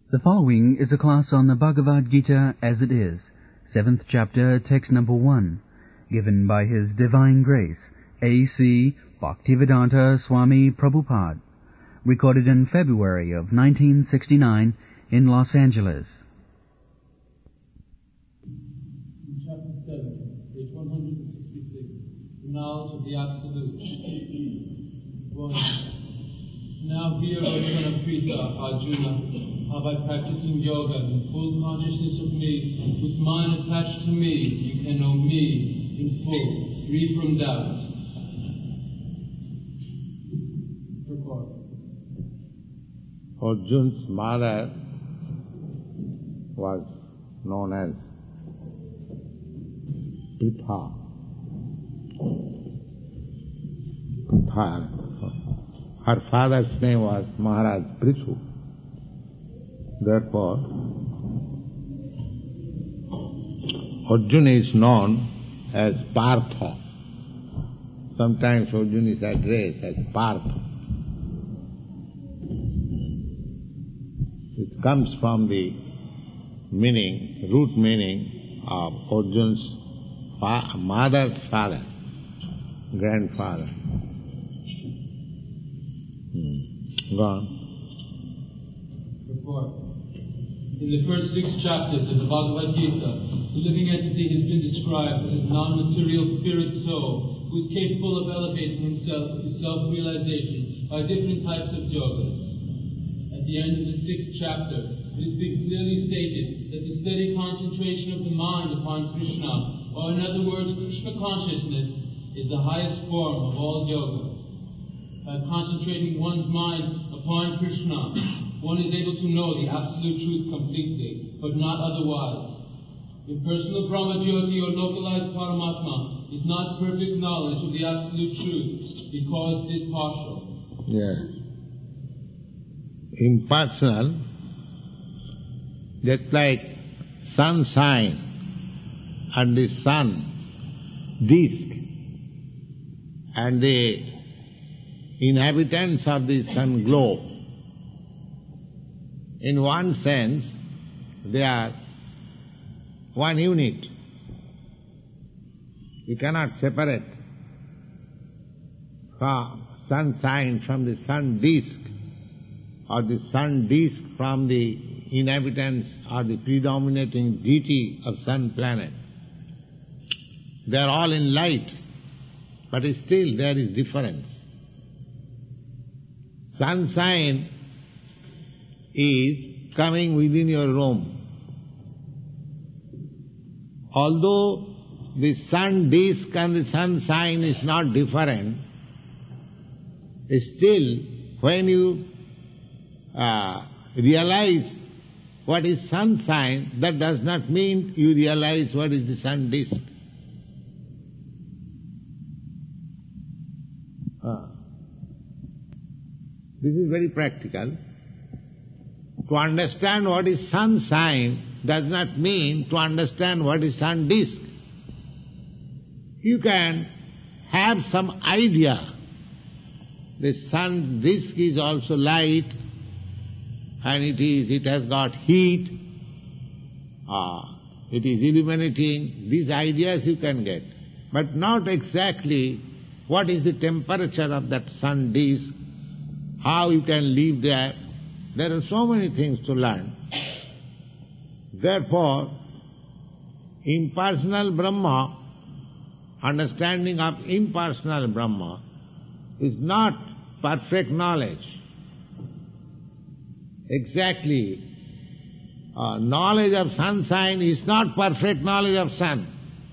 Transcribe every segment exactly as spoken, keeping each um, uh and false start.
The following is a class on the Bhagavad Gita as it is, seventh chapter, text number one, given by His Divine Grace, A C Bhaktivedanta Swami Prabhupada, recorded in February of nineteen sixty-nine in Los Angeles. In chapter seven, page one hundred sixty-six, the knowledge of the Absolute. One. Now hear, O son of Pritha, Arjuna, how by practicing yoga in full consciousness of me, with mind attached to me, you can know me in full, free from doubt. Report. Arjuna's mother was known as Pritha. Pritha. Her father's name was Maharaj Prithu. Therefore, Arjuna is known as Partha. Sometimes Arjuna is addressed as Partha. It comes from the meaning, root meaning of Arjuna's fa- mother's father, grandfather. Hmm. Go on. Report. In the first six chapters of the Bhagavad Gita, the living entity has been described as a non-material spirit soul who is capable of elevating himself to self-realization by different types of yogas. At the end of the sixth chapter, it has been clearly stated that the steady concentration of the mind upon Krishna, or in other words, Krishna consciousness, is the highest form of all yoga. By concentrating one's mind upon Krishna, one is able to know the absolute truth completely, but not otherwise. Impersonal Brahma Jyoti or localized Paramatma is not perfect knowledge of the absolute truth because it is partial. Yeah. Impersonal, just like sun sign and the sun disk and the inhabitants of the sun globe. In one sense, they are one unit. You cannot separate from sun sign from the sun disk, or the sun disk from the inhabitants or the predominating deity of sun planet. They are all in light, but still there is difference. Sun sign is coming within your room. Although the sun disk and the sun sign is not different, still when you uh, realize what is sun sign, that does not mean you realize what is the sun disk. Uh, this is very practical. To understand what is sun sign does not mean to understand what is sun disk. You can have some idea. The sun disk is also light, and it is it has got heat, uh, it is illuminating. These ideas you can get, but not exactly what is the temperature of that sun disk, how you can live there. There are so many things to learn. Therefore, impersonal Brahma, understanding of impersonal Brahma, is not perfect knowledge. Exactly, uh, knowledge of sun sign is not perfect knowledge of sun.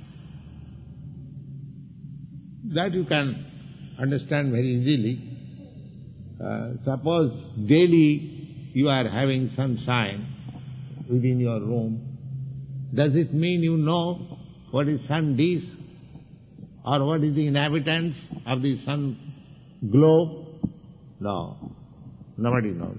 That you can understand very easily. Uh, suppose daily you are having sun sign within your room. Does it mean you know what is sun disk or what is the inhabitants of the sun globe? No, nobody knows.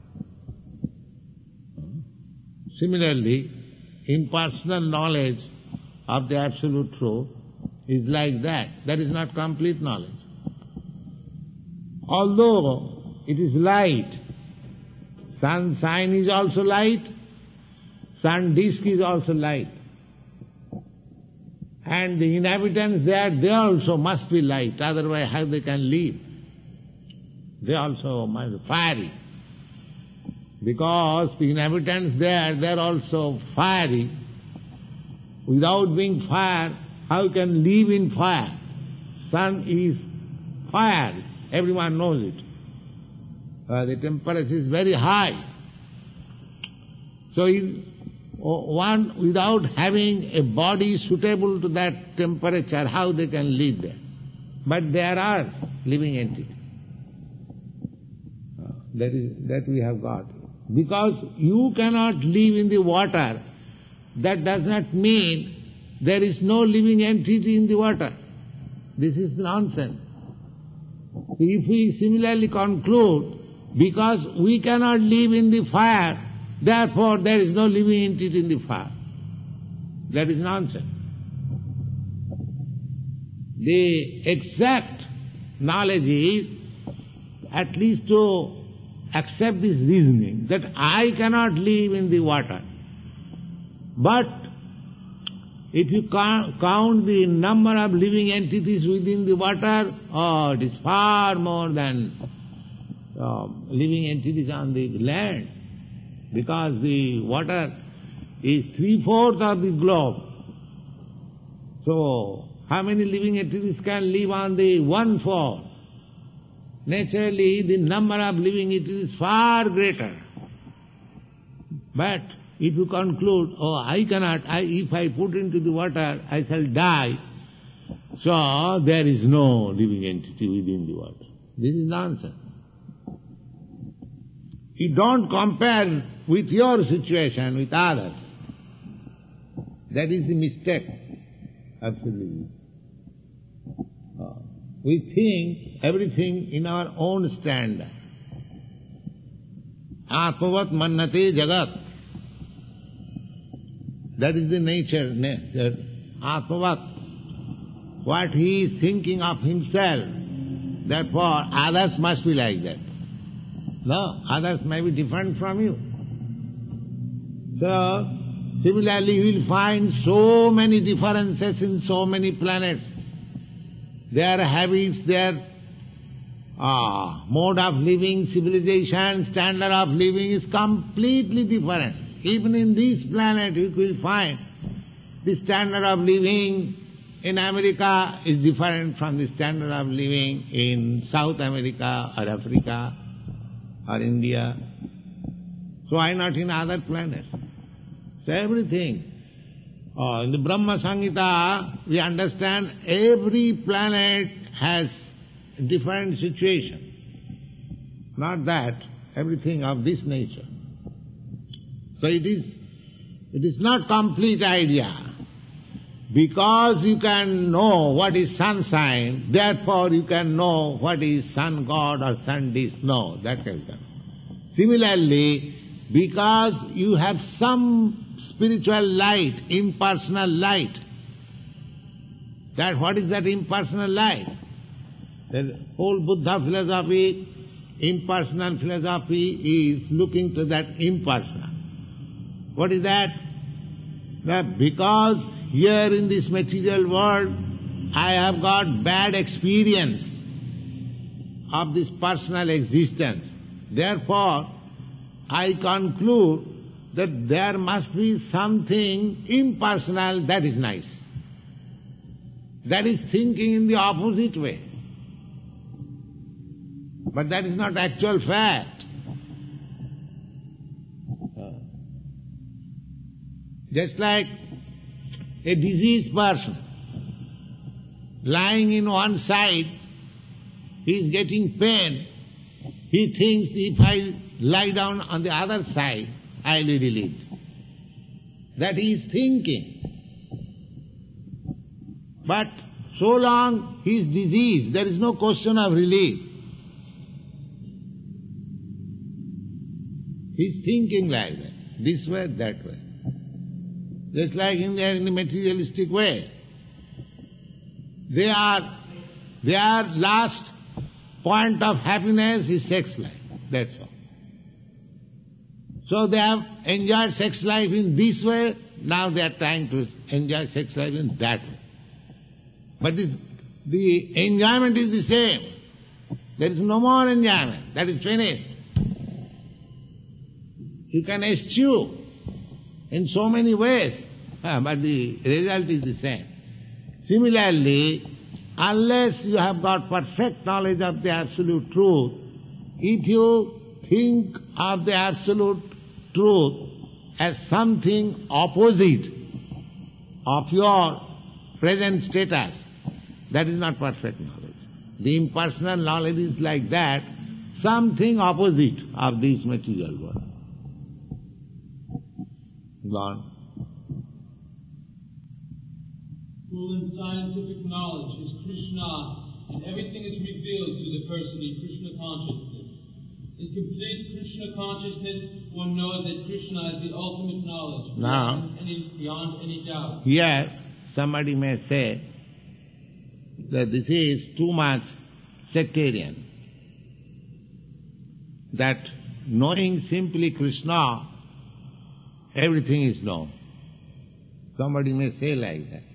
Similarly, impersonal knowledge of the absolute truth is like that. That is not complete knowledge. Although it is light, Sunshine is also light, sun disk is also light. And the inhabitants there, they also must be light, otherwise how they can live? They also must be fiery. Because the inhabitants there, they are also fiery. Without being fire, how can live in fire? Sun is fire, everyone knows it. Uh, the temperature is very high. So in, one, without having a body suitable to that temperature, how they can live there? But there are living entities. Uh, that is, that we have got. Because you cannot live in the water, that does not mean there is no living entity in the water. This is nonsense. So if we similarly conclude, because we cannot live in the fire, therefore there is no living entity in the fire, that is nonsense. The exact knowledge is at least to accept this reasoning, that I cannot live in the water. But if you count the number of living entities within the water, oh, it is far more than uh, living entities on the land, because the water is three-fourths of the globe. So, how many living entities can live on the one-fourth? Naturally, the number of living entities is far greater. But if you conclude, oh, I cannot, I, if I put into the water, I shall die, so there is no living entity within the water. This is nonsense. You don't compare with your situation with others. That is the mistake, absolutely. Uh, we think everything in our own standard. Atmavat mannate jagat. That is the nature, nature. Atmavat. What he is thinking of himself, therefore others must be like that. No, others may be different from you. So, similarly you will find so many differences in so many planets. Their habits, their uh, mode of living, civilization, standard of living is completely different. Even in this planet you will find the standard of living in America is different from the standard of living in South America or Africa or India. So why not in other planets? So everything. Oh, in the Brahma Samhita, we understand every planet has a different situation. Not that, everything of this nature. So it is, it is not complete idea. Because you can know what is sunshine, therefore you can know what is sun god or sun disk. No, that can be done. Similarly, because you have some spiritual light, impersonal light, that what is that impersonal light? The whole Buddha philosophy, impersonal philosophy is looking to that impersonal. What is that? That because here in this material world I have got bad experience of this personal existence. Therefore, I conclude that there must be something impersonal that is nice. That is thinking in the opposite way. But that is not actual fact. Just like a diseased person, lying in one side, he is getting pain. He thinks, if I lie down on the other side, I will be relieved. That he is thinking. But so long he is diseased, there is no question of relief. He is thinking like that, this way, that way. Just like in the, in the materialistic way. They are, their last point of happiness is sex life, that's all. So they have enjoyed sex life in this way, now they are trying to enjoy sex life in that way. But this, the enjoyment is the same. There is no more enjoyment. That is finished. You can eschew in so many ways, but the result is the same. Similarly, unless you have got perfect knowledge of the absolute truth, if you think of the absolute truth as something opposite of your present status, that is not perfect knowledge. The impersonal knowledge is like that, something opposite of this material world. Gone. Full in scientific knowledge is Krishna, and everything is revealed to the person in Krishna consciousness. In complete Krishna consciousness, one knows that Krishna is the ultimate knowledge, Now, beyond any, beyond any doubt. Here, somebody may say that this is too much sectarian, that knowing simply Krishna, everything is known. Somebody may say like that.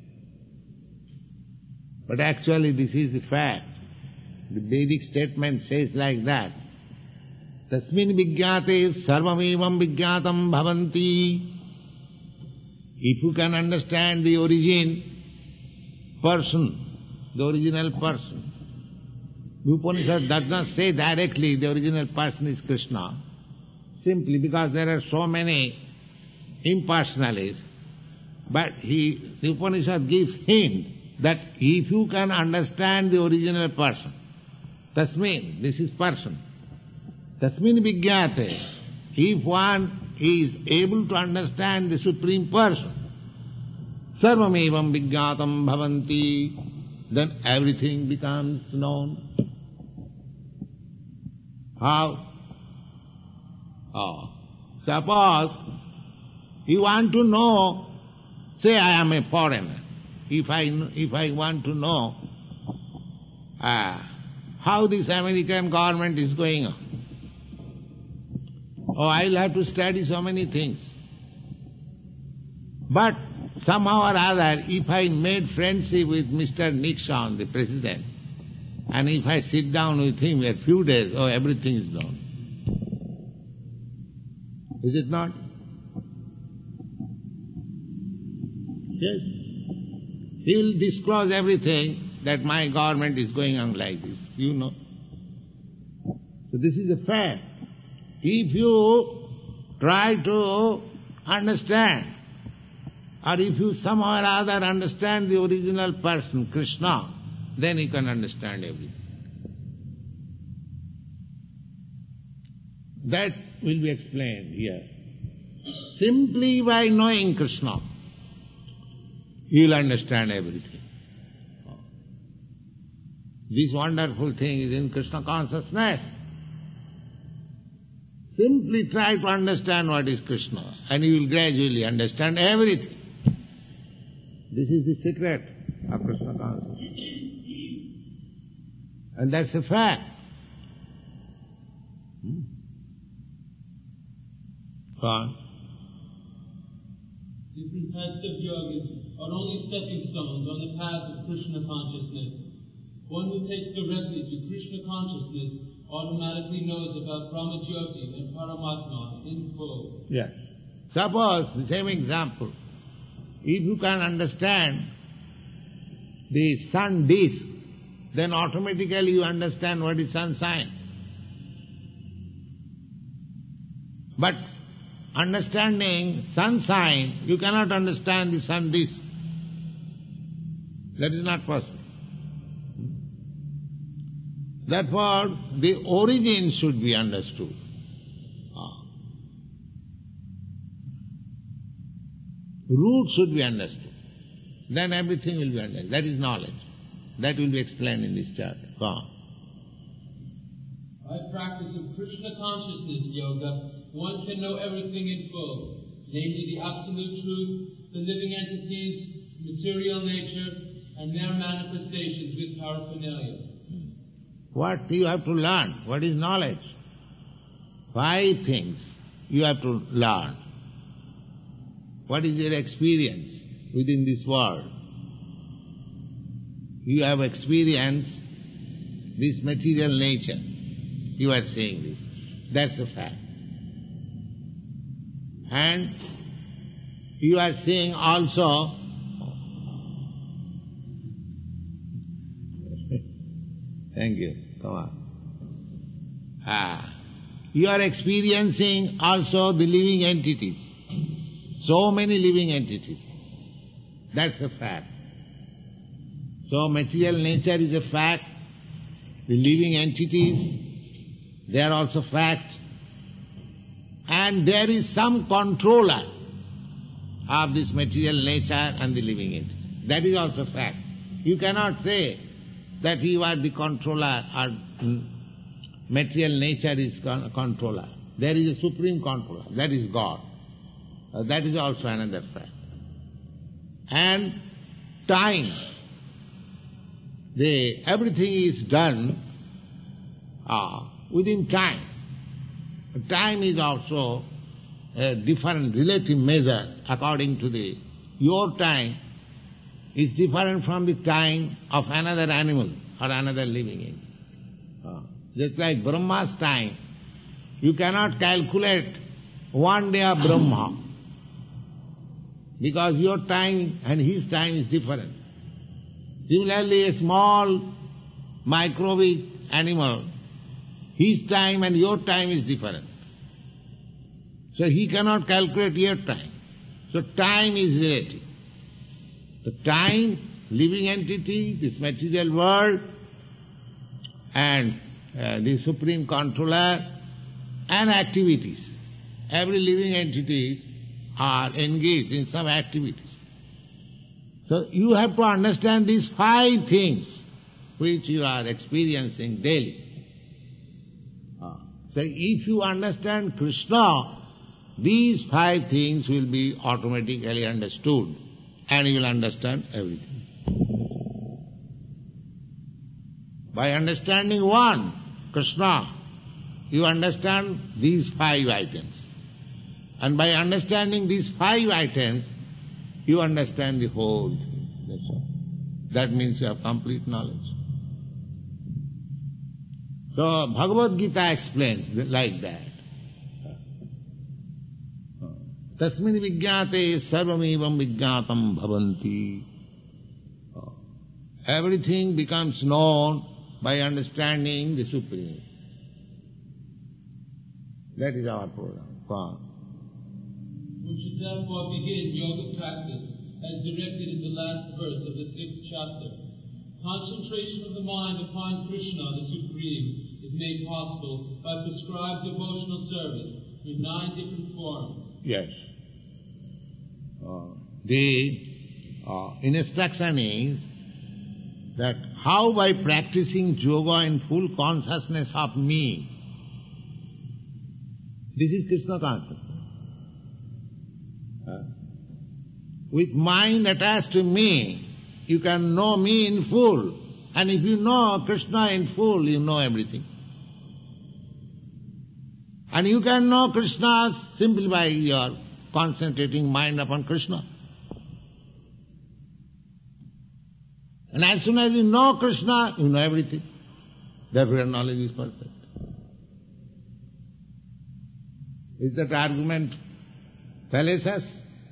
But actually this is the fact. The Vedic statement says like that. Tasmin vijñāte sarvamevam vijñātam bhavanti. If you can understand the origin, person, the original person, the Upanishad does not say directly the original person is Krishna, simply because there are so many impersonalists, but he, the Upanishad gives hint that if you can understand the original person, tasmin, this is person, tasmin vijñāte, if one is able to understand the Supreme Person, sarvamevam vijñātam bhavanti, then everything becomes known. How? Oh. Suppose you want to know, say I am a foreigner. If I, if I want to know uh, how this American government is going on, oh, I'll have to study so many things. But somehow or other, if I made friendship with Mister Nixon, the president, and if I sit down with him a few days, oh, everything is known. Is it not? Yes. He will disclose everything, that my government is going on like this, you know. So this is a fact. If you try to understand, or if you somehow or other understand the original person, Krishna, then you can understand everything. That will be explained here. Simply by knowing Krishna, you will understand everything. This wonderful thing is in Krishna consciousness. Simply try to understand what is Krishna, and you will gradually understand everything. This is the secret of Krishna consciousness. And that's a fact. Hmm? Go on. Different types of yogas are only stepping stones on the path of Krishna consciousness. One who takes directly to Krishna consciousness automatically knows about Brahmajyoti and Paramatma in full. Yes. Suppose, the same example, if you can understand the sun disk, then automatically you understand what is sun sign. But understanding sun sign, you cannot understand the sun disk. That is not possible. Therefore, the origin should be understood. Ah. Root should be understood. Then everything will be understood. That is knowledge. That will be explained in this chapter. Go on. By practice of Krishna consciousness yoga, one can know everything in full, namely the absolute truth, the living entities, material nature, and their manifestations with paraphernalia. What you have to learn? What is knowledge? Five things you have to learn. What is your experience within this world? You have experienced this material nature. You are saying this. That's a fact. And you are saying also, thank you, come on. Ah, you are experiencing also the living entities. So many living entities. That's a fact. So material nature is a fact. The living entities, they are also fact. And there is some controller of this material nature and the living entity. That is also fact. You cannot say that you are the controller or material nature is con- controller. There is a supreme controller, that is God. Uh, that is also another fact. And time, the, everything is done uh, within time. Time is also a different relative measure according to the... Your time is different from the time of another animal or another living entity. Uh, just like Brahma's time, you cannot calculate one day of Brahma because your time and his time is different. Similarly, a small microbic animal, his time and your time is different. So he cannot calculate your time. So time is relative. The time, living entity, this material world, and uh, the supreme controller, and activities. Every living entity are engaged in some activities. So you have to understand these five things which you are experiencing daily. Uh, so if you understand Krishna, these five things will be automatically understood and you will understand everything. By understanding one, Krishna, you understand these five items. And by understanding these five items, you understand the whole thing. That's all. That means you have complete knowledge. So Bhagavad Gita explains like that. Tasmin vijñāte sarvamevam vijñātam bhavanti. Everything becomes known by understanding the Supreme. That is our program. Go on. We should therefore begin yoga practice as directed in the last verse of the sixth chapter. Concentration of the mind upon Krishna, the Supreme, is made possible by prescribed devotional service in nine different forms. Yes. Uh, the uh, instruction is that how by practicing yoga in full consciousness of me, this is Krishna consciousness. Uh, with mind attached to me, you can know me in full. And if you know Krishna in full, you know everything. And you can know Krishna simply by your concentrating mind upon Krishna. And as soon as you know Krishna, you know everything. Therefore your knowledge is perfect. Is that argument fallacious?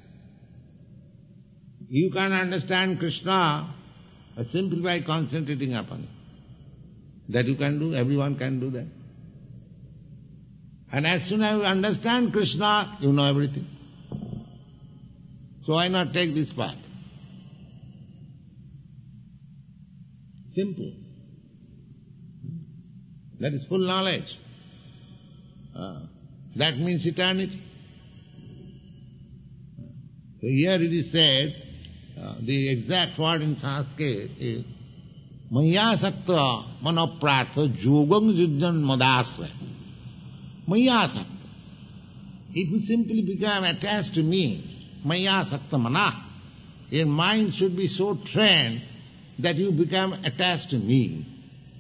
You can understand Krishna simply by concentrating upon it. That you can do, everyone can do that. And as soon as you understand Krishna, you know everything. So why not take this path? Simple. That is full knowledge. Uh, that means eternity. So here it is said, uh, the exact word in Sanskrit is Maya Sakta Manoprartha Yogam Yujjan Madasra. Maya Sakta. If you simply become attached to me, Maya Sakta Mana, your mind should be so trained that you become attached to me.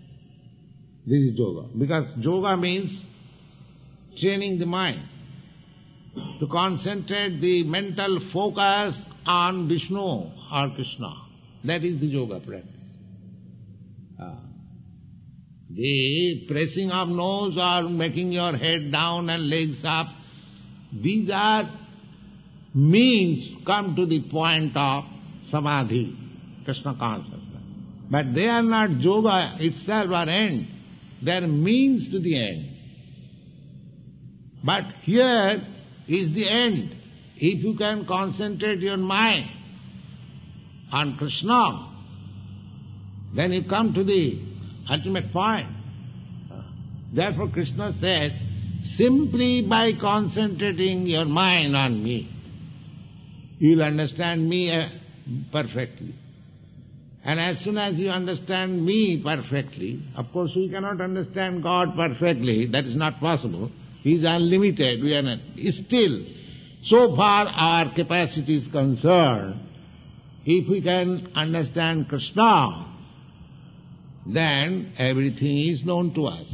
This is yoga. Because yoga means training the mind. to concentrate the mental focus on Vishnu or Krishna. That is the yoga practice. Ah. The pressing of nose or making your head down and legs up, these are means come to the point of samadhi, Krishna consciousness. But they are not yoga itself or end. They are means to the end. But here is the end. If you can concentrate your mind on Krishna, then you come to the ultimate point. Therefore Krishna says, simply by concentrating your mind on me, you will understand me uh, perfectly. And as soon as you understand me perfectly, of course we cannot understand God perfectly, that is not possible. He is unlimited, we are not. Still, so far our capacity is concerned, if we can understand Krishna, then everything is known to us.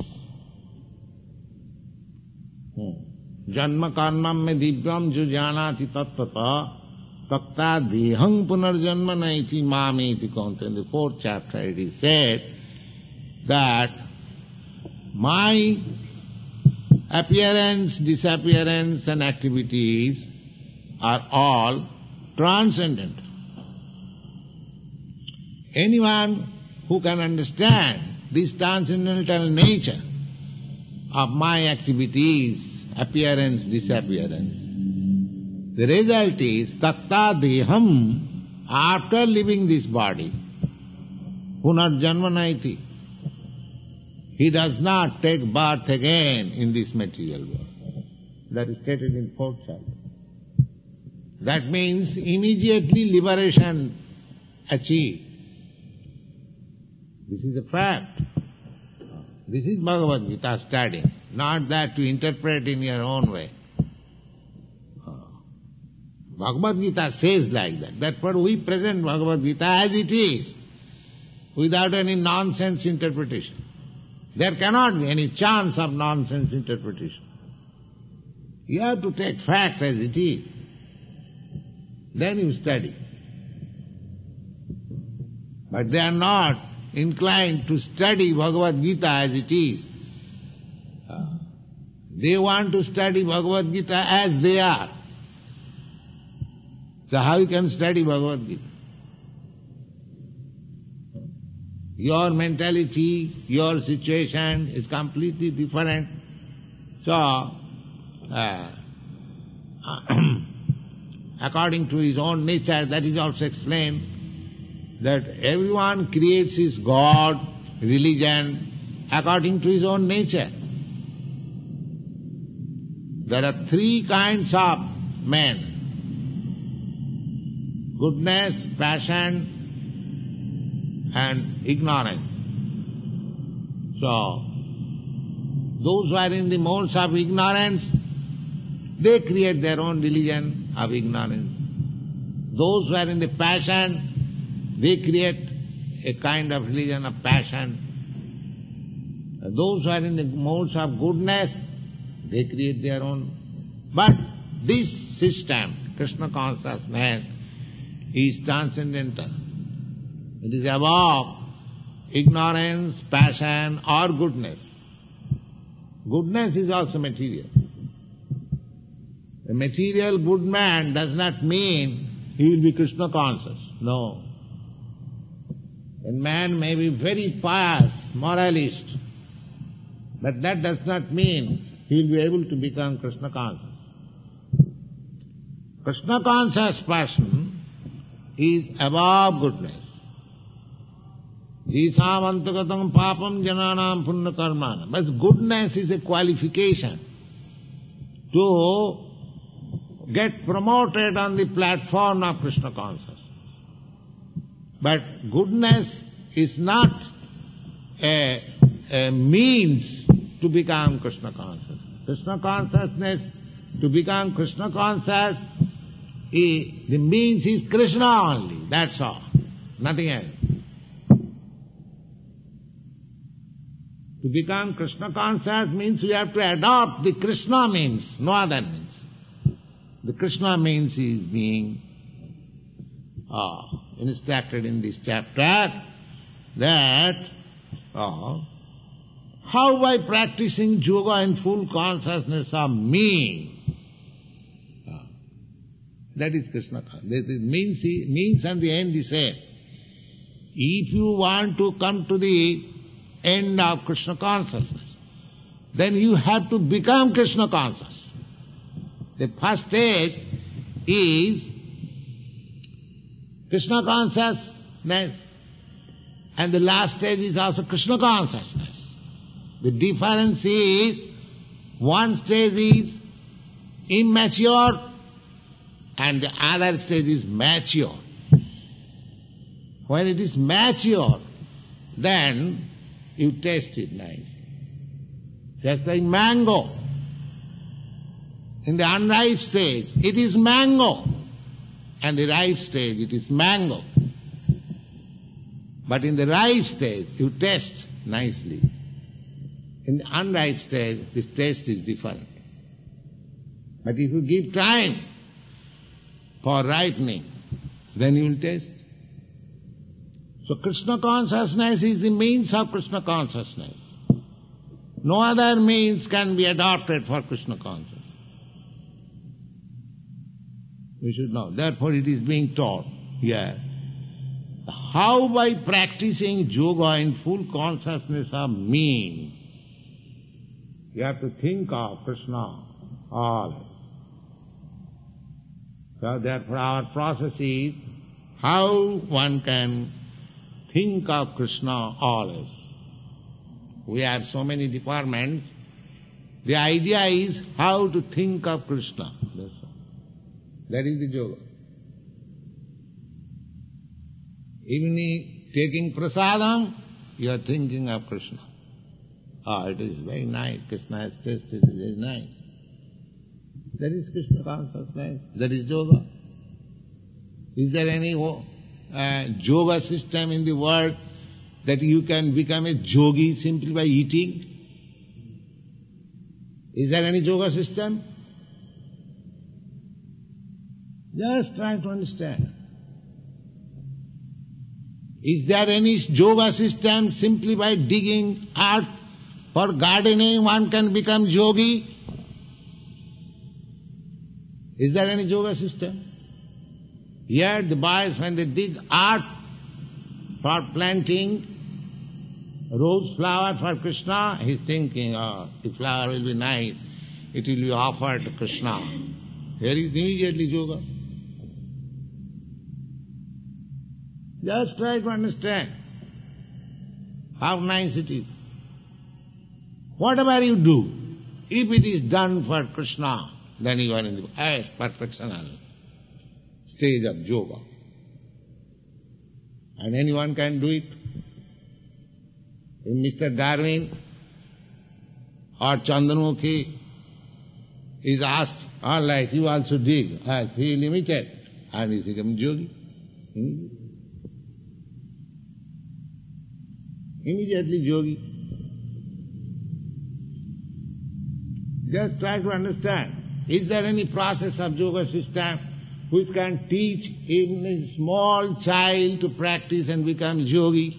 Janma karmam me divyam jo janati tattata takta dehang punarjanma naiti mameti konta. In the fourth chapter it is said that my appearance, disappearance and activities are all transcendent. Anyone who can understand this transcendental nature of my activities, appearance, disappearance, the result is tatta deham, after leaving this body, punarjanma naiti, he does not take birth again in this material world. That is stated in fourth chapter. That means immediately liberation achieved. This is a fact. This is Bhagavad Gita study, not that to interpret in your own way. Bhagavad Gita says like that. Therefore we present Bhagavad Gita as it is, without any nonsense interpretation. There cannot be any chance of nonsense interpretation. You have to take fact as it is. Then you study. But they are not inclined to study Bhagavad Gita as it is. Uh, they want to study Bhagavad Gita as they are. So how you can study Bhagavad Gita? Your mentality, your situation is completely different. So, uh, according to his own nature, that is also explained, that everyone creates his God, religion, according to his own nature. There are three kinds of men: goodness, passion, and ignorance. So, those who are in the modes of ignorance, they create their own religion of ignorance. Those who are in the passion, they create a kind of religion of passion. Those who are in the modes of goodness, they create their own. But this system, Krishna consciousness, is transcendental. It is above ignorance, passion or goodness. Goodness is also material. A material good man does not mean he will be Krishna conscious. No. A man may be very pious, moralist, but that does not mean he will be able to become Krishna conscious. Krishna conscious person is above goodness. Isam antagatam papam jananam punna karmana. But goodness is a qualification to get promoted on the platform of Krishna consciousness. But goodness is not a, a means to become Krishna conscious. Krishna consciousness, to become Krishna conscious, is, the means is Krishna only, that's all, nothing else. To become Krishna conscious means we have to adopt the Krishna means, no other means. The Krishna means he is being uh, instructed in this chapter that uh, how by practicing yoga in full consciousness of me, uh, that is Krishna consciousness. This means, means and the end is same. If you want to come to the end of Krishna consciousness, then you have to become Krishna conscious. The first stage is Krishna consciousness, and the last stage is also Krishna consciousness. The difference is, one stage is immature and the other stage is mature. When it is mature, then you taste it nice. Just like mango. In the unripe stage, it is mango. And the ripe stage, it is mango. But in the ripe stage, you taste nicely. In the unripe stage, this taste is different. But if you give time for ripening, then you will taste. So Krishna consciousness is the means of Krishna consciousness. No other means can be adopted for Krishna consciousness. We should know. Therefore it is being taught here. How by practicing yoga in full consciousness of me, you have to think of Krishna always. So therefore our process is how one can think of Krishna always. We have so many departments. The idea is how to think of Krishna. That's all. That is the yoga. Even taking prasadam, you are thinking of Krishna. Ah, it is very nice. Krishna has tasted, it is nice. That is Krishna consciousness. That is yoga. Is there any uh, yoga system in the world that you can become a yogi simply by eating? Is there any yoga system? Just try to understand. Is there any yoga system simply by digging earth for gardening one can become yogi? Is there any yoga system? Here the boys, when they dig earth for planting rose flower for Krishna, he's thinking, oh, the flower will be nice, it will be offered to Krishna. Here is immediately yoga. Just try to understand how nice it is. Whatever you do, if it is done for Krishna, then you are in the highest perfectional stage of yoga. And anyone can do it. If Mister Darwin or Chandramukhi is asked, all right, you also dig, as he limited, and he becomes yogi. Hmm? Immediately yogi. Just try to understand. Is there any process of yoga system which can teach even a small child to practice and become yogi?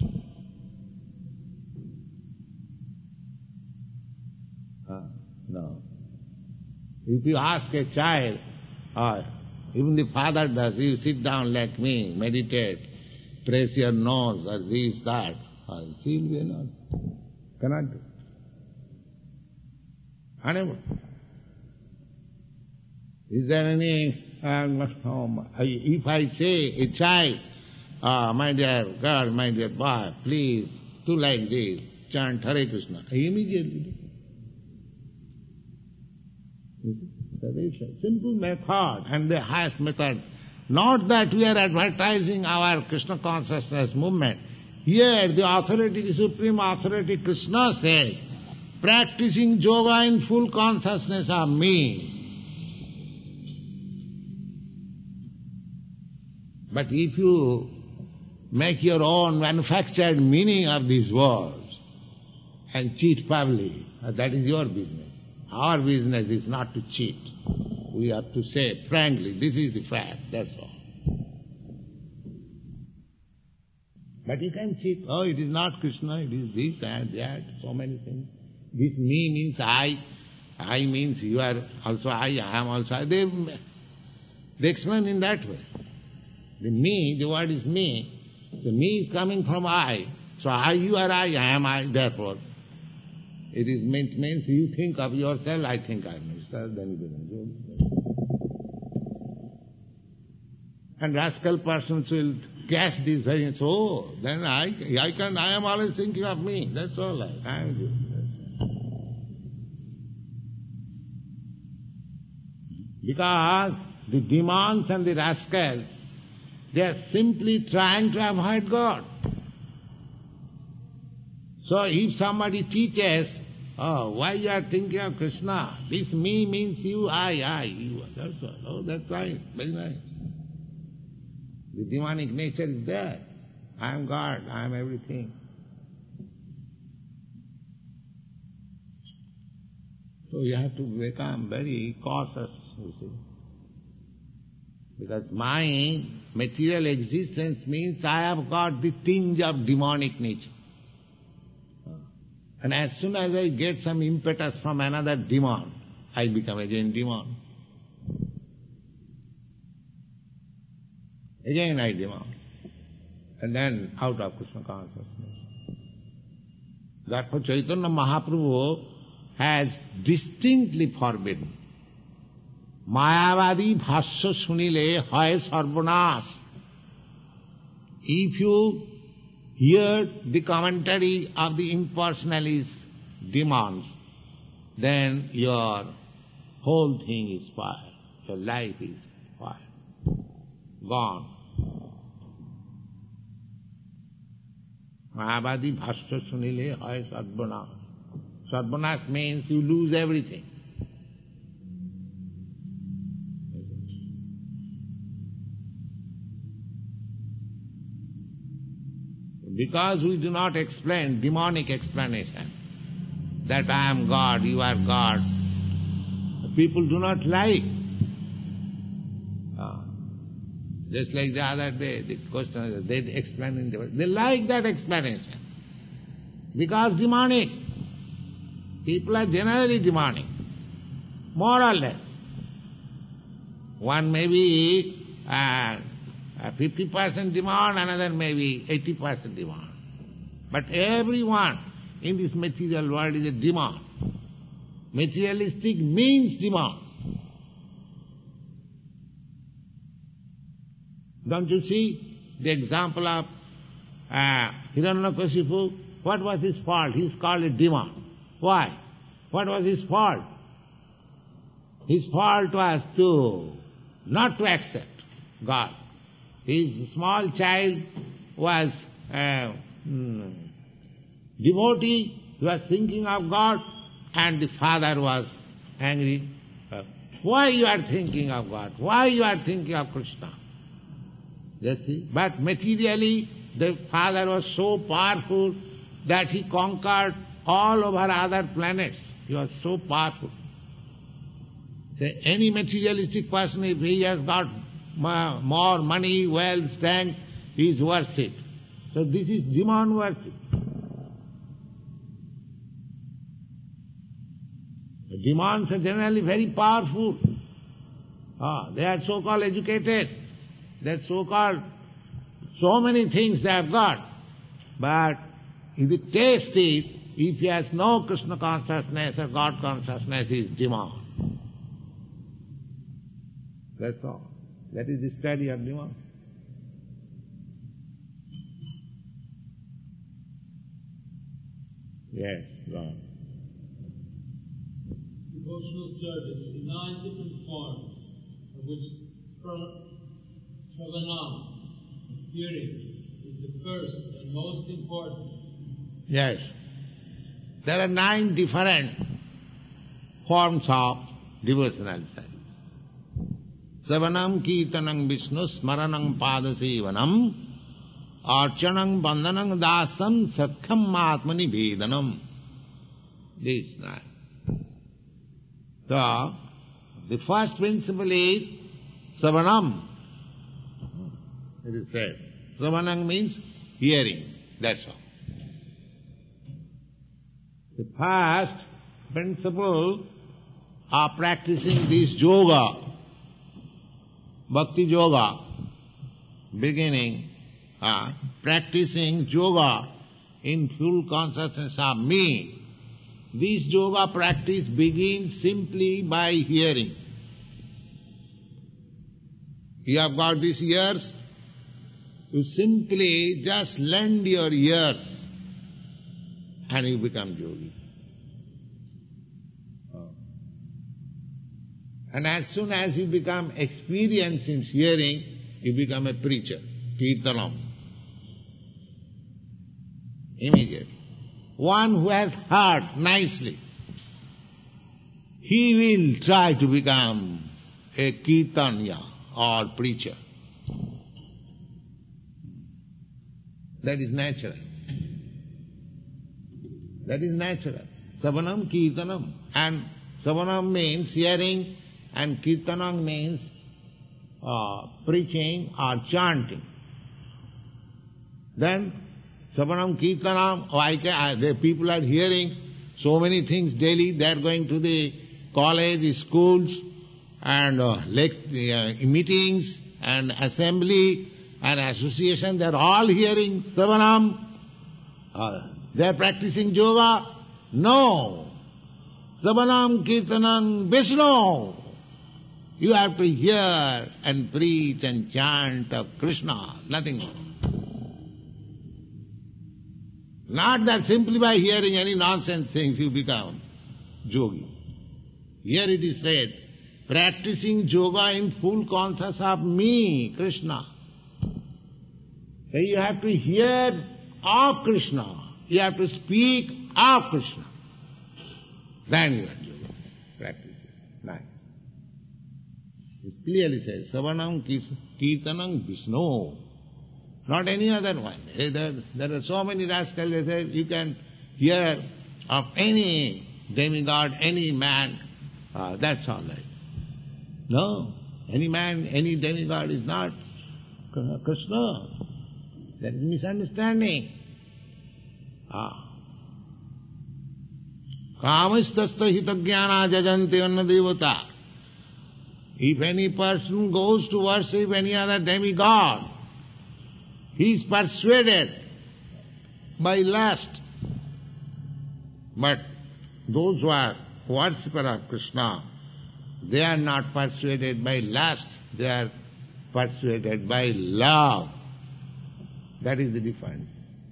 Uh, no. If you ask a child, or even the father does, you sit down like me, meditate, press your nose, or this, that, or she will be not. Cannot do. Unable. Is there any, um, if I say a child, ah, my dear girl, my dear boy, please do like this, chant Hare Krishna, I immediately do. You see? That is a simple method and the highest method. Not that we are advertising our Krishna consciousness movement. Here the authority, the supreme authority Krishna says, practicing yoga in full consciousness of me. But if you make your own manufactured meaning of these words and cheat public, that is your business. Our business is not to cheat. we have to say frankly, this is the fact, that's all. But you can see, oh, it is not Krishna, it is this and that, so many things. This me means I, I means you are also I, I am also I. They, they explain in that way. The me, the word is me. The me is coming from I. So I, you are I, I am I, therefore. It is meant, means you think of yourself, I think I am myself, then you don't. And rascal persons will catch this very, so then I, I can, I am always thinking of me, that's all I, I am doing. Because the demons and the rascals, they are simply trying to avoid God. So if somebody teaches, oh, why you are thinking of Krishna? This me means you, I, I, you. That's all. Oh, that's nice, very nice. The demonic nature is there. I am God, I am everything. So you have to become very cautious, you see. Because my material existence means I have got the tinge of demonic nature. And as soon as I get some impetus from another demon, I become again demon. Again I demon. And then out of Krishna consciousness. Therefore Chaitanya Mahaprabhu has distinctly forbidden. Mayavadi bhashya sunile hoy sarvanash. If you hear the commentary of the impersonalist demons, then your whole thing is spoiled. Your life is spoiled. Gone. Mayavadi bhashya sunile hoy sarvanash. Sarvanash means you lose everything. Because we do not explain demonic explanation, that I am God, you are God, people do not like. Uh, just like the other day, the question, they explain in the, they like that explanation. Because demonic. People are generally demonic, more or less. One may be uh, fifty percent demon, another may be eighty percent demon. But everyone in this material world is a demon. Materialistic means demon. Don't you see the example of uh, Hiranyakashipu? What was his fault? He is called a demon. Why? What was his fault? His fault was to not to accept God. His small child was uh, mm, devotee, he was thinking of God, and the father was angry. Uh, why you are thinking of God? Why you are thinking of Krishna? You see? But materially, the father was so powerful that he conquered all over other planets. He was so powerful. Say, any materialistic person, if he has got more money, wealth, strength, he is worshipped. So this is demon worship. The demons are generally very powerful. Ah, they are so-called educated. They are so-called, so many things they have got. But if the taste is, if he has no Krishna consciousness or God consciousness, he is demon. That's all. That is the study of demon. Yes, God. Devotional service in nine different forms, of which Shravanam, hearing, is the first and most important. Yes. There are nine different forms of devotional service. Savanam kirtanam Vishnu smaranam padasevanam archanam bandhanam dasam sakham atmani vedanam. These nine. So, The first principle is Savanam. It is said. Savanam means hearing. That's all. The first principle of practicing this yoga, bhakti yoga, beginning, uh, practicing yoga in full consciousness of me. This yoga practice begins simply by hearing. You have got these ears, you simply just lend your ears and you become yogi. And as soon as you become experienced in hearing, you become a preacher, kirtanam. Immediately. One who has heard nicely, he will try to become a kirtanya or preacher. That is natural. That is natural. Savanam, kirtanam. And savanam means hearing, and kirtanam means uh, preaching or chanting. Then Savanam, Kirtanam, oh, I can, the people are hearing so many things daily. They are going to the college, schools, and uh, lect, uh, meetings, and assembly, and association. They are all hearing Savanam. Uh, they are practicing yoga. No. Savanam, Kirtanam, Vishnu. You have to hear and preach and chant of Krishna, nothing more. Not that simply by hearing any nonsense things you become yogi. Here it is said, practicing yoga in full consciousness of me, Krishna. So you have to hear of Krishna. You have to speak of Krishna. Then you are yoga. Practice it. Nice. It clearly says, Savanam Kirtanam Vishnu. Not any other one. There, there are so many rascals, they say, you can hear of any demigod, any man, uh, that's all right. No, any man, any demigod is not Krishna. That is misunderstanding. Ah. Kamistasta hitagyana jajanti anna devata. If any person goes to worship any other demigod, he is persuaded by lust. But those who are worshippers of Krishna, they are not persuaded by lust, they are persuaded by love. That is the difference.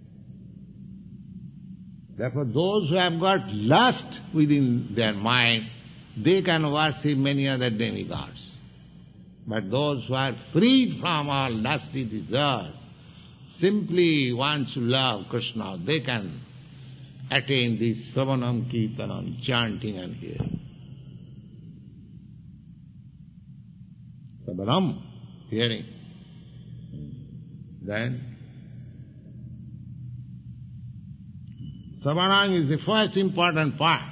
Therefore, those who have got lust within their mind, they can worship many other demigods. But those who are freed from all lusty desires, simply wants to love Krishna, they can attain this Savanam, Kirtanam, chanting and hearing. Savanam, hearing. Then, Savanam is the first important part.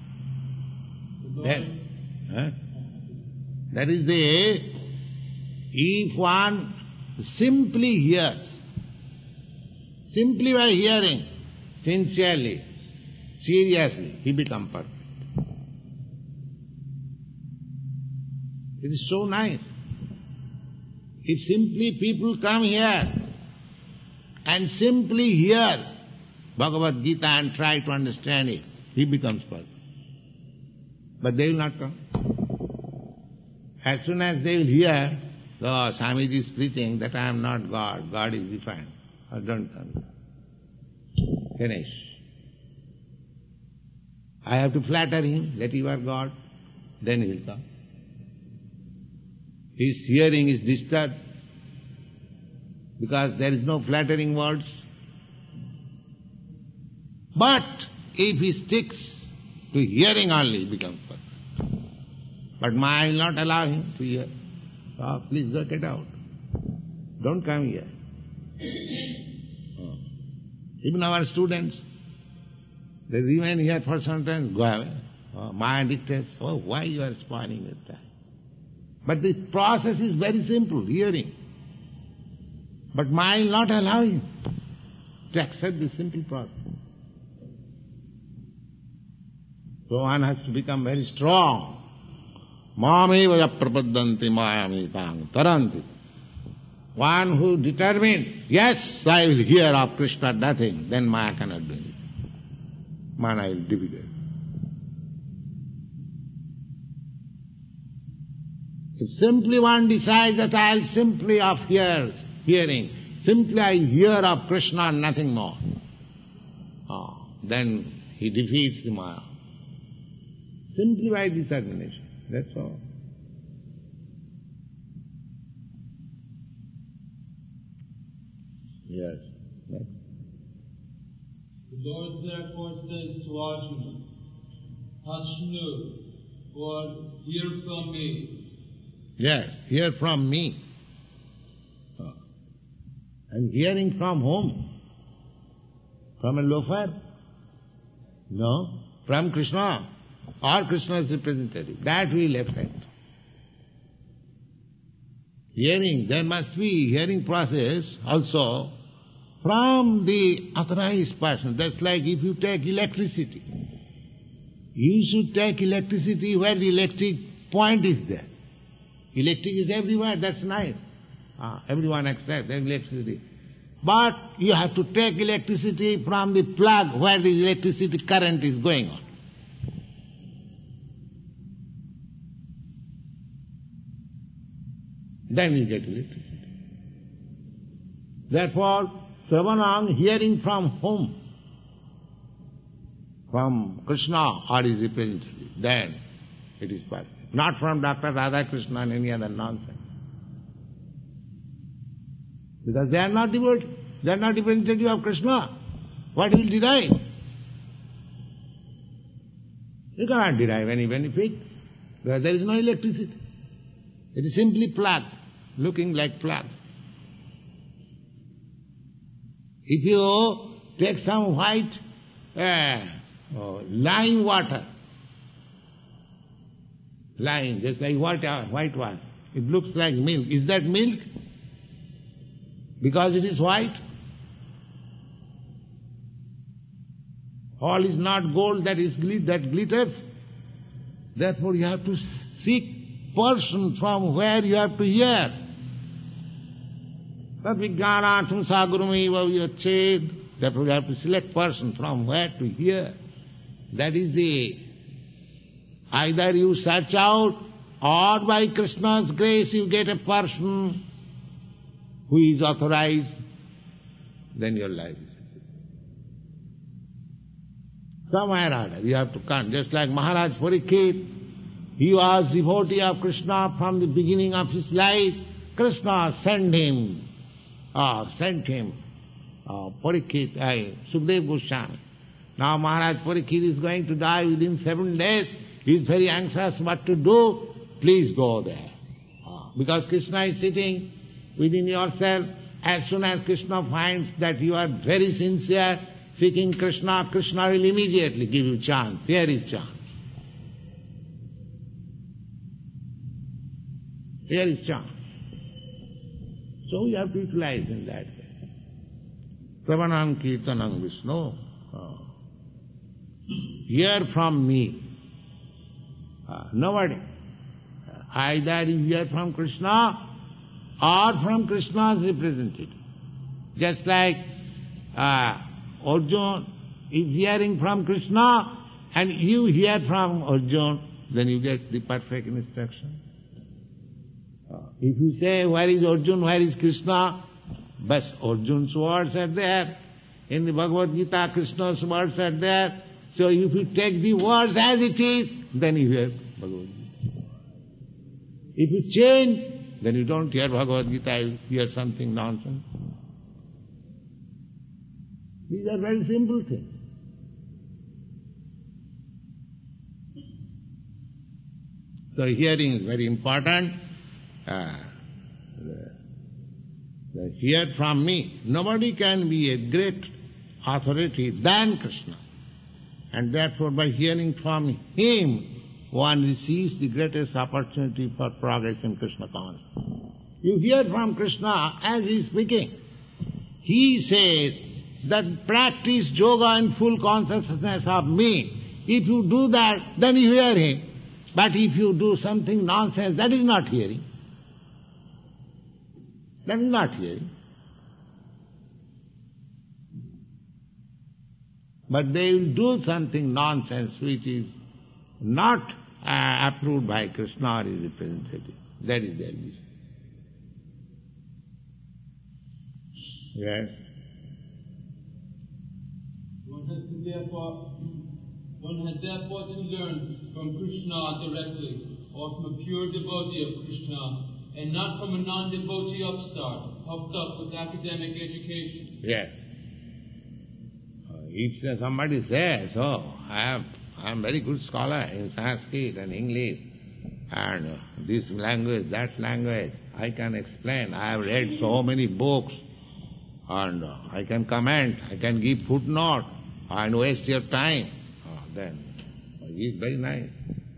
Then, huh? That is the, if one simply hears, simply by hearing, sincerely, seriously, he becomes perfect. It is so nice. If simply people come here and simply hear Bhagavad Gita and try to understand it, he becomes perfect. But they will not come. As soon as they will hear, oh, Swamiji is preaching that I am not God, God is defined. Oh, don't come. Finish. I have to flatter him that you are God, then he will come. His hearing is disturbed because there is no flattering words. But if he sticks to hearing only, he becomes perfect. But I will not allow him to hear. Oh, please go, get out. Don't come here. Oh. Even our students, they remain here for some time, go away. Oh, Maya dictates, oh, why you are spoiling your time? But the process is very simple, hearing. But mind not allowing to accept the simple process. So one has to become very strong. Mameva prapaddanti mayami tang taranti. One who determines, yes, I will hear of Krishna nothing, then Maya cannot do it. Mana is difficult. If simply one decides that I'll simply of hears, hearing, simply I hear of Krishna and nothing more, oh, then he defeats the Maya. Simply by determination, that's all. Yes. Next. The Lord therefore says to Arjuna, Tachnu, or hear from me. Yes, hear from me. Oh. And hearing from whom? From a loafer? No, from Krishna or Krishna's representative. That will affect. Hearing, there must be hearing process also from the authorized person. That's like if you take electricity. You should take electricity where the electric point is there. Electric is everywhere, that's nice. Ah, everyone accepts electricity. But you have to take electricity from the plug where the electricity current is going on. Then you get electricity. Therefore, Sravanam, hearing from whom? From Krishna or his representative. Then it is perfect. Not from Doctor Radhakrishna and any other nonsense. Because they are not devoted. They are not representative of Krishna. What will derive? You cannot derive any benefit because there is no electricity. It is simply plug, looking like plug. If you take some white uh, oh, lime water, lime, just like water, white water, it looks like milk. Is that milk? Because it is white? All is not gold that is that glitters. Therefore you have to seek person from where you have to hear. Tadvijnanatum sagurumeva vyached. Therefore you have to select person from where to hear. That is the, either you search out or by Krishna's grace you get a person who is authorized, then your life is somewhere or other. You have to come. Just like Maharaj Parikshit, he was devotee of Krishna from the beginning of his life. Krishna sent him, uh, sent him, uh, Parikshit, uh, Sukdev Goswami. Now Maharaj Parikshit is going to die within seven days. He is very anxious what to do. Please go there. Uh, because Krishna is sitting within yourself. As soon as Krishna finds that you are very sincere, seeking Krishna, Krishna will immediately give you chance. Here is chance. Here is chance. So we have to utilize in that way. Savanam Kirtanam Vishnu. Oh. Hear from me. Uh, nobody. Either you hear from Krishna or from Krishna's representative. Just like uh, Arjuna is hearing from Krishna and you hear from Arjuna, then you get the perfect instruction. Uh, if you say, where is Arjuna, where is Krishna? But Arjuna's words are there. In the Bhagavad Gita, Krishna's words are there. So if you take the words as it is, then you hear Bhagavad Gita. If you change, then you don't hear Bhagavad Gita, you hear something nonsense. These are very simple things. So hearing is very important. Uh, the, the hear from me. Nobody can be a great authority than Krishna. And therefore by hearing from him, one receives the greatest opportunity for progress in Krishna consciousness. You hear from Krishna as he is speaking. He says that practice yoga in full consciousness of me. If you do that, then you hear him. But if you do something nonsense, that is not hearing. That is not hearing. But they will do something nonsense which is not uh, approved by Krishna or his representative. That is their vision. Yes? One has to therefore, one has therefore to learn from Krishna directly, or from a pure devotee of Krishna, and not from a non-devotee upstart, puffed up with academic education. Yes. If somebody says, oh, I am I am very good scholar in Sanskrit and English, and uh, this language, that language, I can explain, I have read so many books, and uh, I can comment, I can give footnote, and waste your time, oh, then he is very nice.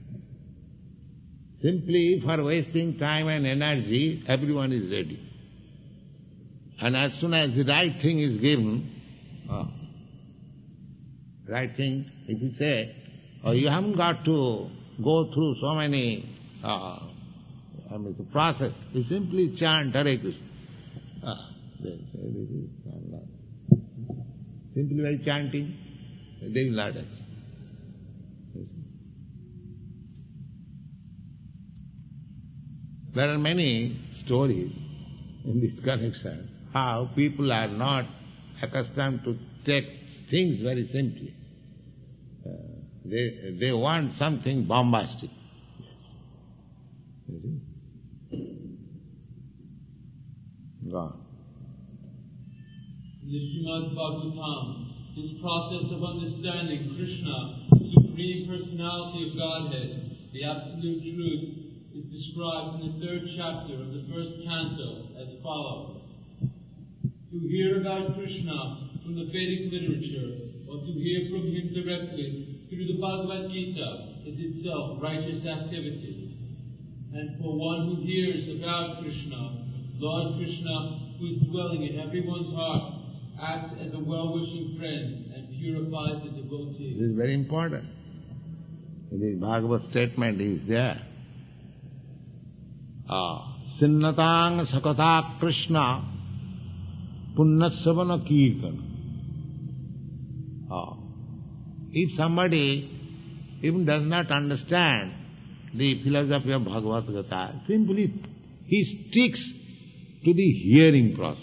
Simply for wasting time and energy, everyone is ready. And as soon as the right thing is given, oh, right thing, if you say, oh, you haven't got to go through so many, uh, I mean, the process. You simply chant Hare Krishna. Ah, they say this is not. Simply by chanting, they will not accept. There are many stories in this connection, how people are not accustomed to take things very simply. Uh, they they want something bombastic. Yes. Go on. In the Srimad Bhagavatam, this process of understanding Krishna, the Supreme Personality of Godhead, the Absolute Truth, is described in the third chapter of the first canto as follows. To hear about Krishna from the Vedic literature, or to hear from him directly through the Bhagavad Gita, is itself righteous activity. And for one who hears about Krishna, Lord Krishna, who is dwelling in everyone's heart, acts as a well-wishing friend and purifies the devotee. This is very important. In the Bhagavad statement is there. Ah, Sinnatang Sakata Krishna Punnasavana Kirtana. Ah. If somebody even does not understand the philosophy of Bhagavad Gita, simply he sticks to the hearing process.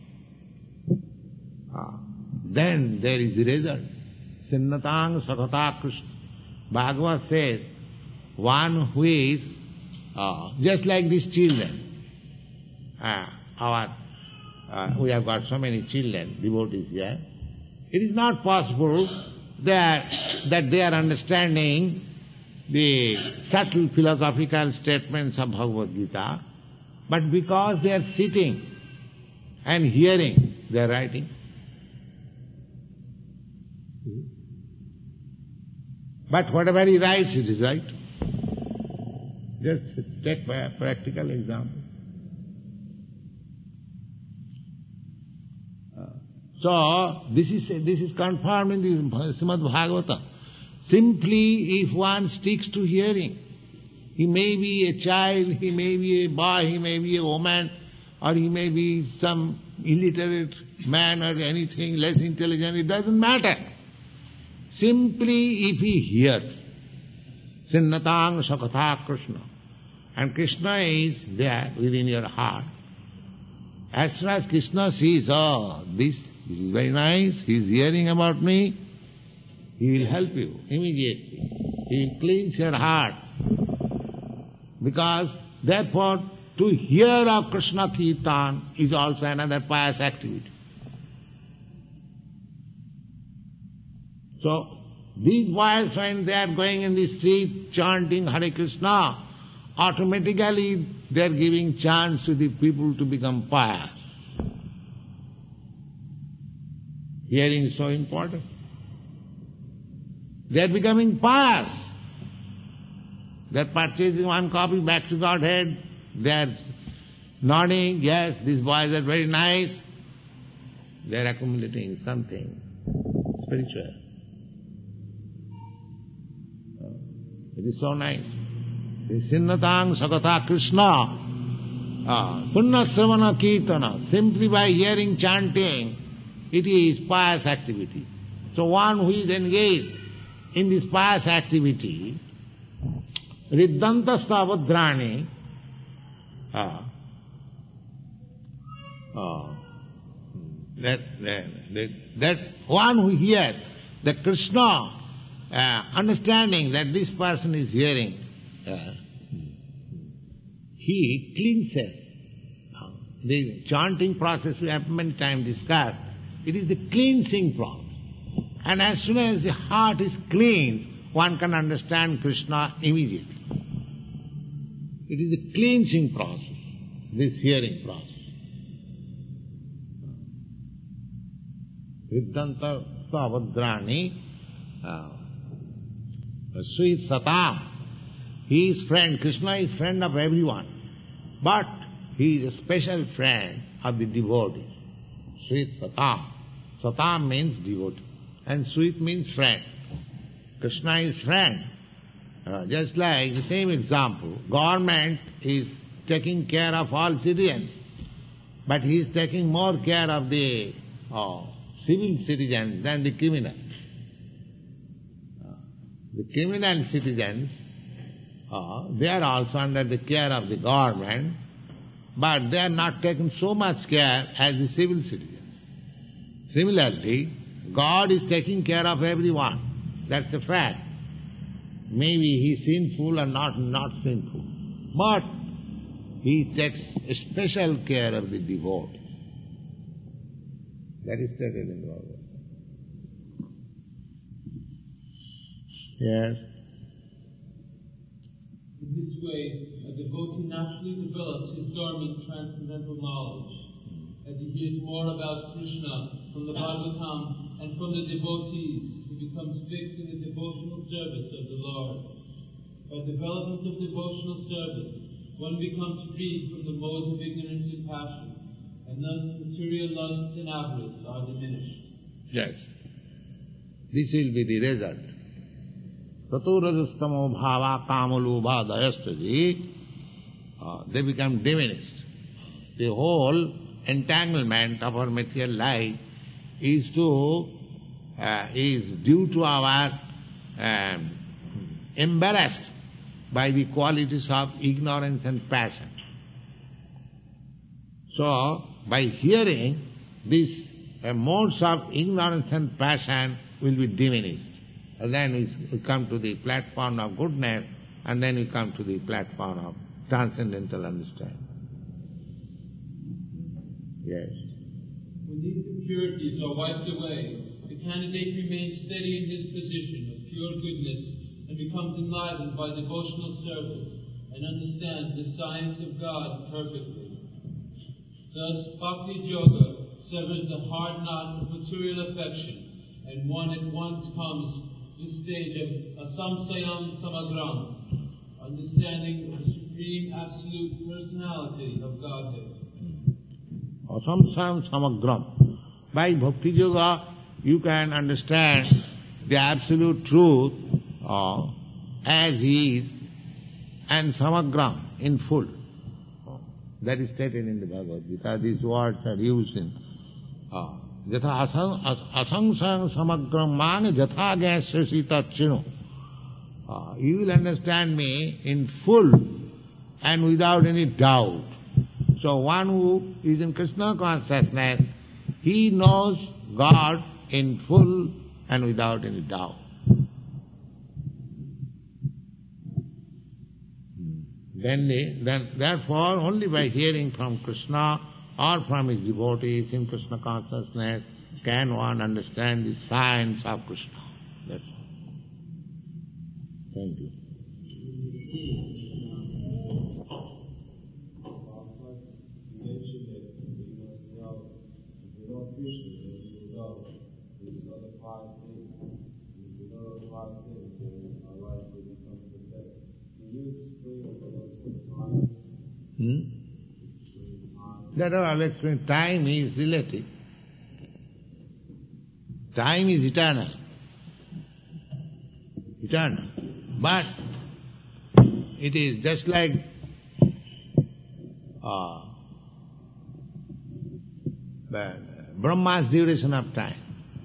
Ah. Then there is the result. Sinnatang Sakata Krishna. Bhagavad says, one who is uh, just like these children. Uh, our, uh, we have got so many children, devotees here. It is not possible that, that they are understanding the subtle philosophical statements of Bhagavad Gita, but because they are sitting and hearing, they are writing. But whatever he writes, it is right. Just take a practical example. So, this is this is confirmed in the Srimad Bhagavatam. Simply, if one sticks to hearing, he may be a child, he may be a boy, he may be a woman, or he may be some illiterate man or anything less intelligent, it doesn't matter. Simply, if he hears, Sinnatang Sakata Krishna, and Krishna is there within your heart. As soon as Krishna sees, oh, this, this is very nice, he is hearing about me, he will help you immediately. He will cleanse your heart. Because, therefore, to hear of Krishna Kirtan is also another pious activity. So, these boys, when they are going in the street chanting Hare Krishna, automatically they are giving chance to the people to become pious. Hearing is so important. They are becoming pious. They're purchasing one copy back to Godhead. They're nodding, yes, these boys are very nice. They're accumulating something spiritual. It is so nice. Sinnatang Sakata Krishna. Punna Sravana Kirtana. Simply by hearing chanting, it is pious activity. So one who is engaged in this pious activity, Riddhanta Stavadrani, uh, uh, that, that, that, that one who hears the Krishna, uh, understanding that this person is hearing, uh, he cleanses. Uh, the chanting process we have many times discussed. It is the cleansing process. And as soon as the heart is cleansed, one can understand Krishna immediately. It is a cleansing process, this hearing process. Riddhanta Savadrani, Sweet Satam. He is friend, Krishna is friend of everyone. But he is a special friend of the devotee. Sweet Satam. Satam means devotee. And sweet means friend. Krishna is friend. Uh, just like the same example, government is taking care of all citizens, but he is taking more care of the uh, civil citizens than the criminal. Uh, the criminal citizens, uh, they are also under the care of the government, but they are not taking so much care as the civil citizens. Similarly, God is taking care of everyone. That's a fact. Maybe he is sinful or not, not sinful. But he takes special care of the devotee. That is stated in the Bhagavad. Yes. In this way, a devotee naturally develops his dormant transcendental knowledge. As he hears more about Krishna from the Bhagavatam and from the devotees, he becomes fixed in the devotional service of the Lord. By development of devotional service, one becomes freed from the modes of ignorance and passion, and thus material lusts and avarice are diminished. Yes. This will be the result. Tato rajastamo bhava kamalubha dayastaji, uh, they become diminished. The whole entanglement of our material life is to uh, is due to our um, embarrassed by the qualities of ignorance and passion. So, by hearing, these uh, modes of ignorance and passion will be diminished. And then we, we come to the platform of goodness, and then we come to the platform of transcendental understanding. Yes. When these impurities are wiped away, the candidate remains steady in his position of pure goodness and becomes enlivened by devotional service and understands the science of God perfectly. Thus, Bhakti Yoga severs the hard knot of material affection, and one at once comes to the stage of asamsayam samagram, understanding the supreme absolute personality of Godhead. Asamsayam samagram. By Bhakti Yoga, you can understand the absolute truth uh, as He is, and samagram, in full. That is stated in the Bhagavad Gita. These words are used in Jatha asangsang samagram man jatha gyasya chino. You will understand me in full and without any doubt. So one who is in Krishna consciousness, he knows God in full and without any doubt. Then, they, then, therefore, only by hearing from Krishna or from his devotees in Krishna consciousness can one understand the science of Krishna. That's all. Thank you. If we know those five things, then our life will become perfect. Can you Hmm? That I'll explain. Time is relative. Time is eternal. Eternal. But it is just like uh, Brahma's duration of time.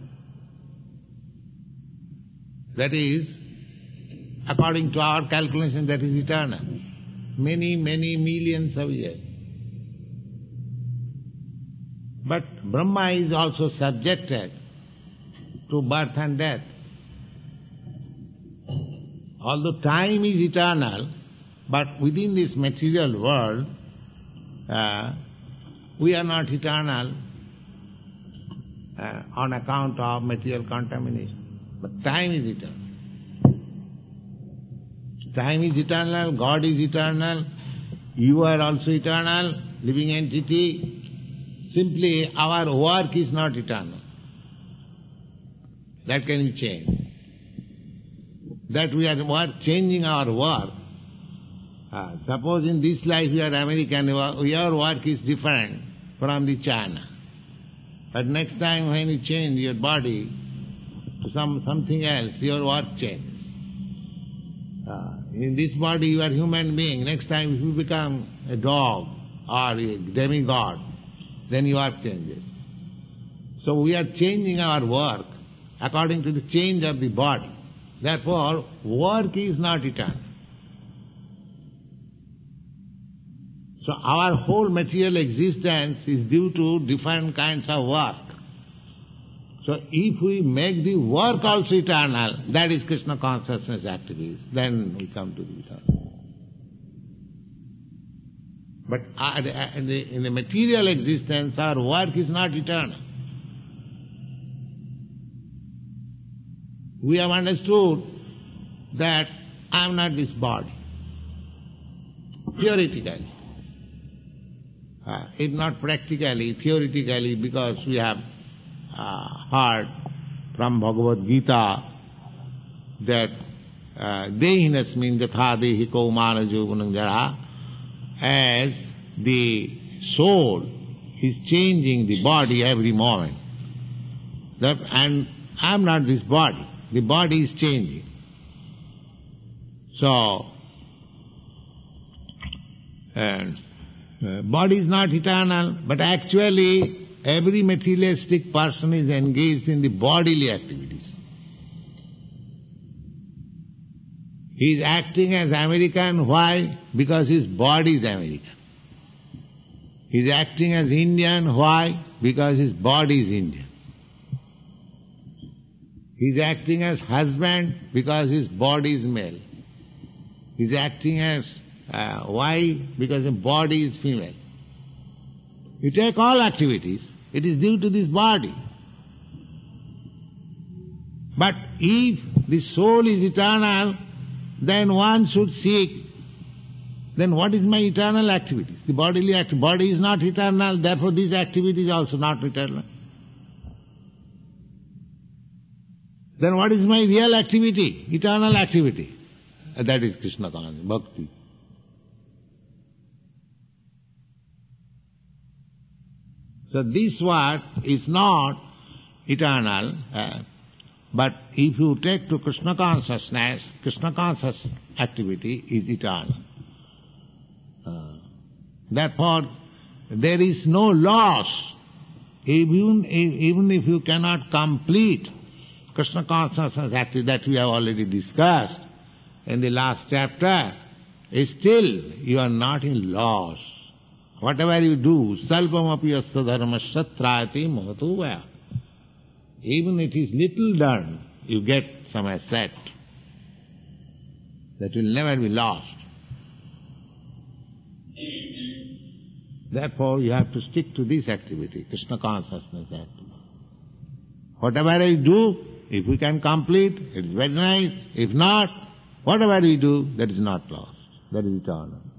That is, according to our calculation, that is eternal. Many, many millions of years. But Brahma is also subjected to birth and death. Although time is eternal, but within this material world, uh, we are not eternal uh, on account of material contamination. But time is eternal. Time is eternal, God is eternal, you are also eternal, living entity. Simply our work is not eternal. That can be changed. That we are work, changing our work. Uh, suppose in this life you are American, your work is different from the China. But next time when you change your body to some something else, your work changes. Uh, in this body you are human being. Next time if you become a dog or a demigod, then your work changes. So we are changing our work according to the change of the body. Therefore, work is not eternal. So our whole material existence is due to different kinds of work. So if we make the work also eternal, that is Krishna consciousness activities, then we come to the eternal. But in the material existence, our work is not eternal. We have understood that I am not this body, theoretically. Uh, if not practically, theoretically, because we have uh, heard from Bhagavad Gita that dehinasmin jatha dehi kaumana jogunam jara, as the soul is changing the body every moment. That, and I am not this body. The body is changing. So, and uh, body is not eternal, but actually every materialistic person is engaged in the bodily activities. He is acting as American. Why? Because his body is American. He is acting as Indian. Why? Because his body is Indian. He is acting as husband because his body is male. He is acting as uh, wife because his body is female. You take all activities, it is due to this body. But if the soul is eternal, then one should seek, then what is my eternal activity? The bodily act, body is not eternal, therefore this activity is also not eternal. Then what is my real activity, eternal activity? That is Krishna consciousness, bhakti. So this work is not eternal, uh, but if you take to Krishna consciousness, Krishna conscious activity is eternal. Uh, therefore, there is no loss. Even, even if you cannot complete Krishna consciousness activity that we have already discussed in the last chapter, still you are not in loss. Whatever you do, salpam api yasya dharma shatrayati mahatu vaya. Even it is little done, you get some asset that will never be lost. Therefore, you have to stick to this activity, Krishna consciousness activity. Whatever you do, if we can complete, it is very nice. If not, whatever we do, that is not lost. That is eternal.